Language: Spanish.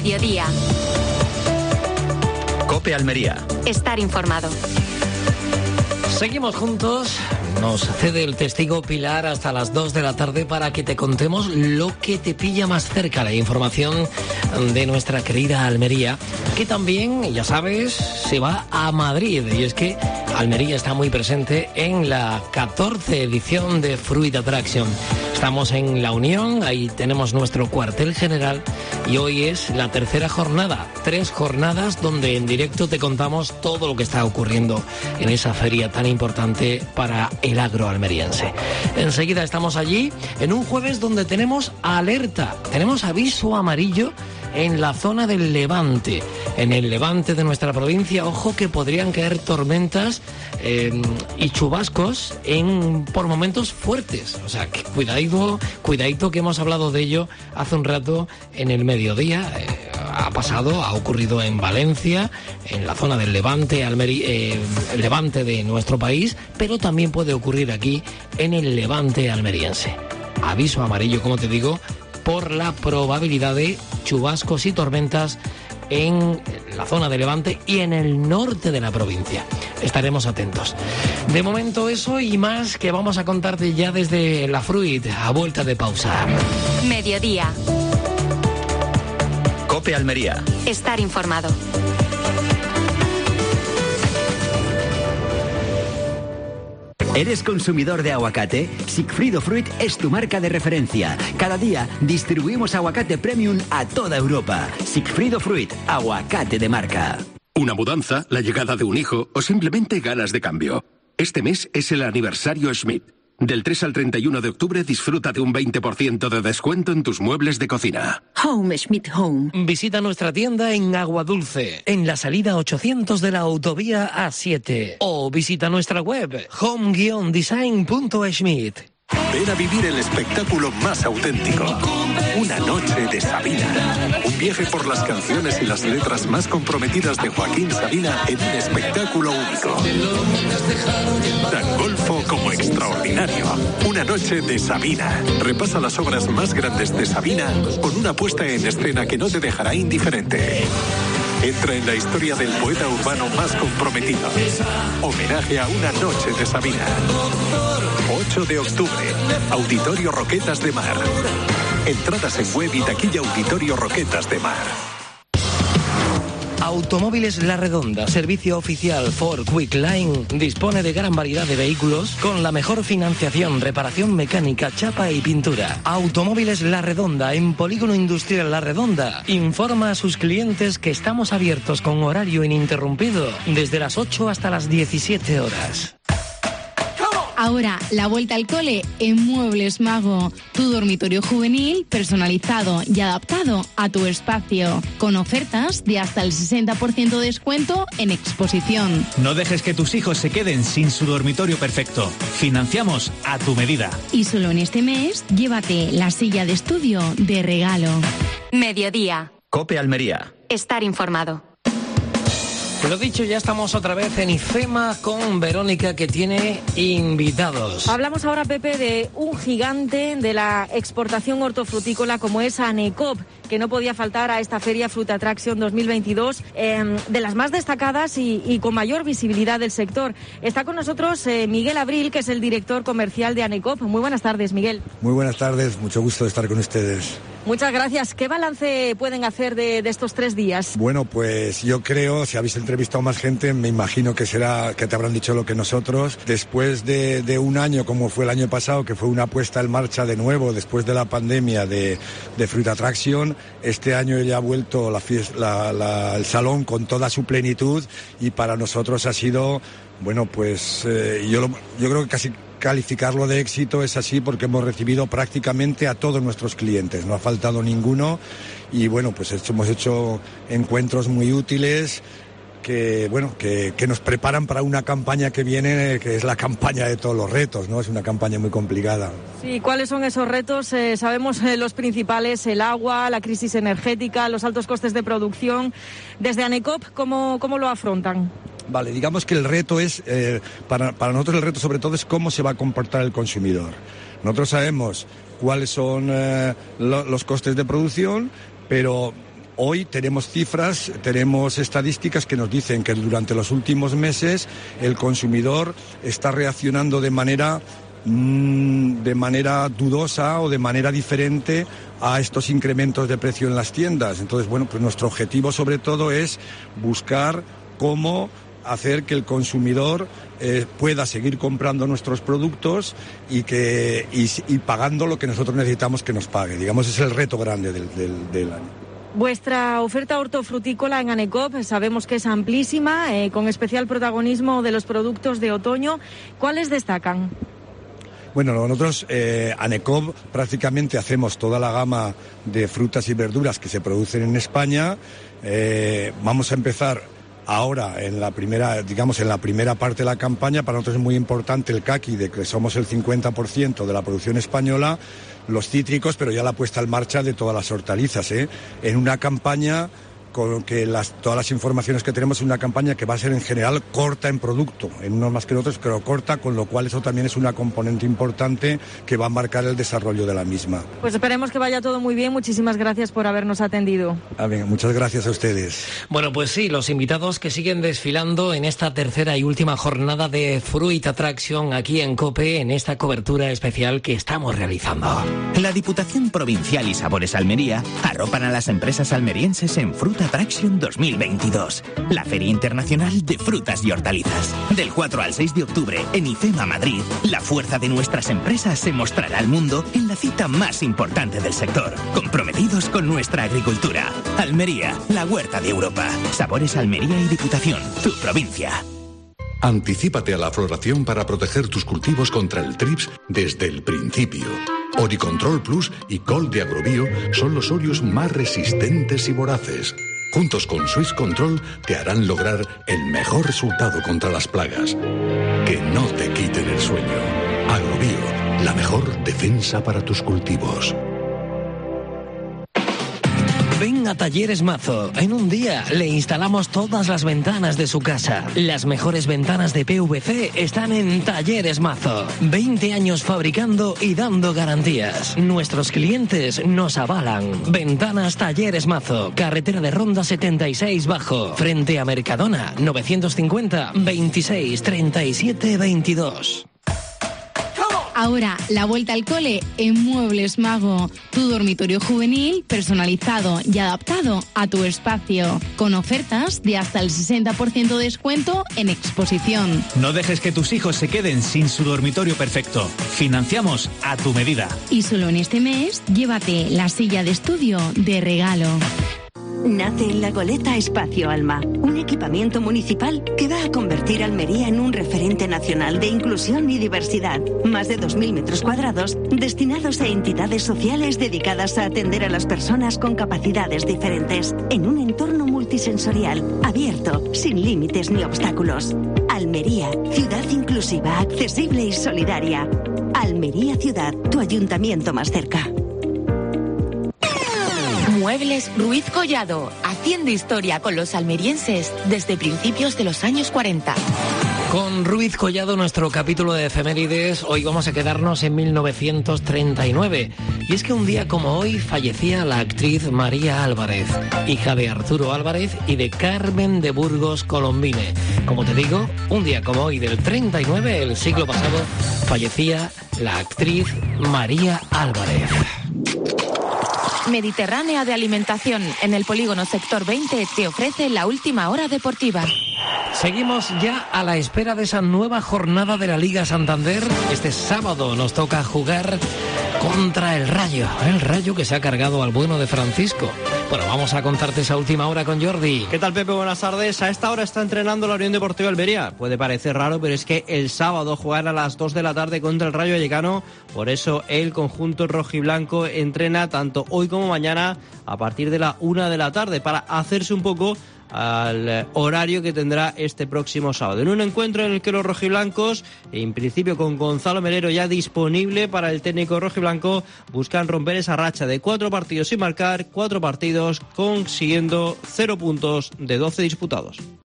Mediodía. COPE Almería. Estar informado. Seguimos juntos. Nos cede el testigo Pilar hasta las 2 de la tarde para que te contemos lo que te pilla más cerca, la información de nuestra querida Almería, que también, ya sabes, se va a Madrid. Y es que Almería está muy presente en la 14ª edición de Fruit Attraction. Estamos en La Unión, ahí tenemos nuestro cuartel general y hoy es la tercera jornada. 3 jornadas donde en directo te contamos todo lo que está ocurriendo en esa feria tan importante para el agro almeriense. Enseguida estamos allí en un jueves donde tenemos alerta, tenemos aviso amarillo en la zona del Levante. En el Levante de nuestra provincia, ojo que podrían caer tormentas y chubascos por momentos fuertes. O sea, que cuidadito que hemos hablado de ello hace un rato en el mediodía. Ha ocurrido en Valencia, en la zona del Levante, el Levante de nuestro país, pero también puede ocurrir aquí en el Levante almeriense. Aviso amarillo, como te digo, por la probabilidad de chubascos y tormentas en la zona de Levante y en el norte de la provincia. Estaremos atentos. De momento eso y más que vamos a contarte ya desde la Fruit, a vuelta de pausa. Mediodía. COPE Almería. Estar informado. ¿Eres consumidor de aguacate? Sigfrido Fruit es tu marca de referencia. Cada día distribuimos aguacate premium a toda Europa. Sigfrido Fruit, aguacate de marca. Una mudanza, la llegada de un hijo o simplemente ganas de cambio. Este mes es el aniversario Schmidt. Del 3 al 31 de octubre disfruta de un 20% de descuento en tus muebles de cocina. Home Schmidt Home. Visita nuestra tienda en Aguadulce, en la salida 800 de la autovía A7. O visita nuestra web home-design.schmidt. Ven a vivir el espectáculo más auténtico. Una noche de Sabina. Un viaje por las canciones y las letras más comprometidas de Joaquín Sabina en un espectáculo único. Tan golfo como extraordinario. Una noche de Sabina. Repasa las obras más grandes de Sabina con una puesta en escena que no te dejará indiferente. Entra en la historia del poeta urbano más comprometido. Homenaje a una noche de Sabina. 8 de octubre, Auditorio Roquetas de Mar. Entradas en web y taquilla Auditorio Roquetas de Mar. Automóviles La Redonda, servicio oficial Ford Quick Line, dispone de gran variedad de vehículos con la mejor financiación, reparación mecánica, chapa y pintura. Automóviles La Redonda, en Polígono Industrial La Redonda, informa a sus clientes que estamos abiertos con horario ininterrumpido desde las 8 hasta las 17 horas. Ahora, la vuelta al cole en Muebles Mago. Tu dormitorio juvenil personalizado y adaptado a tu espacio. Con ofertas de hasta el 60% de descuento en exposición. No dejes que tus hijos se queden sin su dormitorio perfecto. Financiamos a tu medida. Y solo en este mes, llévate la silla de estudio de regalo. Mediodía. COPE Almería. Estar informado. Lo dicho, ya estamos otra vez en IFEMA con Verónica, que tiene invitados. Hablamos ahora, Pepe, de un gigante de la exportación hortofrutícola como es Anecop, que no podía faltar a esta Feria Fruit Attraction 2022, de las más destacadas y con mayor visibilidad del sector. Está con nosotros Miguel Abril, que es el director comercial de Anecop. Muy buenas tardes, Miguel. Muy buenas tardes, mucho gusto de estar con ustedes. Muchas gracias. ¿Qué balance pueden hacer de estos 3 días? Bueno, pues yo creo, si habéis entrevistado a más gente, me imagino que te habrán dicho lo que nosotros. Después de un año, como fue el año pasado, que fue una puesta en marcha de nuevo, después de la pandemia de Fruit Attraction, este año ya ha vuelto el salón con toda su plenitud y para nosotros ha sido, bueno, pues yo creo que casi calificarlo de éxito es así porque hemos recibido prácticamente a todos nuestros clientes, no ha faltado ninguno y bueno, pues hemos hecho encuentros muy útiles que nos preparan para una campaña que viene, que es la campaña de todos los retos, ¿no? Es una campaña muy complicada. Sí, ¿cuáles son esos retos? Sabemos los principales, el agua, la crisis energética, los altos costes de producción. Desde Anecop, ¿cómo lo afrontan? Vale, digamos que el reto es, para nosotros el reto sobre todo es cómo se va a comportar el consumidor. Nosotros sabemos cuáles son los costes de producción, pero Hoy tenemos cifras, tenemos estadísticas que nos dicen que durante los últimos meses el consumidor está reaccionando de manera dudosa o de manera diferente a estos incrementos de precio en las tiendas. Entonces, bueno, pues nuestro objetivo sobre todo es buscar cómo hacer que el consumidor pueda seguir comprando nuestros productos y pagando lo que nosotros necesitamos que nos pague. Digamos, es el reto grande del año. Vuestra oferta hortofrutícola en ANECOP sabemos que es amplísima, con especial protagonismo de los productos de otoño. ¿Cuáles destacan? Bueno, nosotros, ANECOP, prácticamente hacemos toda la gama de frutas y verduras que se producen en España. Vamos a empezar ahora en la primera parte de la campaña. Para nosotros es muy importante el caqui, de que somos el 50% de la producción española, los cítricos, pero ya la puesta en marcha de todas las hortalizas, en una campaña con que todas las informaciones que tenemos, es una campaña que va a ser en general corta en producto, en unos más que en otros, pero corta, con lo cual eso también es una componente importante que va a marcar el desarrollo de la misma. Pues esperemos que vaya todo muy bien. Muchísimas gracias por habernos atendido. Muchas gracias a ustedes. Bueno, pues sí, los invitados que siguen desfilando en esta tercera y última jornada de Fruit Attraction aquí en COPE, en esta cobertura especial que estamos realizando. La Diputación Provincial y Sabores Almería arropan a las empresas almerienses en Fruit Attraction 2022, la Feria Internacional de Frutas y Hortalizas. Del 4 al 6 de octubre en IFEMA Madrid, la fuerza de nuestras empresas se mostrará al mundo en la cita más importante del sector, comprometidos con nuestra agricultura. Almería, la huerta de Europa. Sabores Almería y Diputación, tu provincia. Anticípate a la floración para proteger tus cultivos contra el trips desde el principio. Oricontrol Plus y Col de Agrobio son los óleos más resistentes y voraces. Juntos con Swiss Control te harán lograr el mejor resultado contra las plagas. Que no te quiten el sueño. Agrobio, la mejor defensa para tus cultivos. Ven a Talleres Mazo. En un día le instalamos todas las ventanas de su casa. Las mejores ventanas de PVC están en Talleres Mazo. 20 años fabricando y dando garantías. Nuestros clientes nos avalan. Ventanas Talleres Mazo. Carretera de Ronda 76 Bajo. Frente a Mercadona. 950 26 37 22. Ahora, la vuelta al cole en Muebles Mago. Tu dormitorio juvenil personalizado y adaptado a tu espacio. Con ofertas de hasta el 60% de descuento en exposición. No dejes que tus hijos se queden sin su dormitorio perfecto. Financiamos a tu medida. Y solo en este mes, llévate la silla de estudio de regalo. Nace en La Goleta Espacio Alma, un equipamiento municipal que va a convertir Almería en un referente nacional de inclusión y diversidad. Más de 2.000 metros cuadrados destinados a entidades sociales dedicadas a atender a las personas con capacidades diferentes, en un entorno multisensorial, abierto, sin límites ni obstáculos. Almería, ciudad inclusiva, accesible y solidaria. Almería Ciudad, tu ayuntamiento más cerca. Muebles Ruiz Collado, haciendo historia con los almerienses desde principios de los años 40. Con Ruiz Collado, nuestro capítulo de efemérides, hoy vamos a quedarnos en 1939. Y es que un día como hoy fallecía la actriz María Álvarez, hija de Arturo Álvarez y de Carmen de Burgos Colombine. Como te digo, un día como hoy del 39, el siglo pasado, fallecía la actriz María Álvarez. Mediterránea de Alimentación, en el polígono Sector 20, te ofrece la última hora deportiva. Seguimos ya a la espera de esa nueva jornada de la Liga Santander. Este sábado nos toca jugar contra el Rayo que se ha cargado al bueno de Francisco. Bueno, vamos a contarte esa última hora con Jordi. ¿Qué tal, Pepe? Buenas tardes. A esta hora está entrenando la Unión Deportiva Almería. Puede parecer raro, pero es que el sábado jugará a las 2 de la tarde contra el Rayo Vallecano. Por eso el conjunto rojiblanco entrena tanto hoy como mañana a partir de la 1 de la tarde para hacerse un poco al horario que tendrá este próximo sábado. En un encuentro en el que los rojiblancos, en principio con Gonzalo Melero ya disponible para el técnico rojiblanco, buscan romper esa racha de 4 partidos sin marcar, 4 partidos consiguiendo 0 puntos de 12 disputados.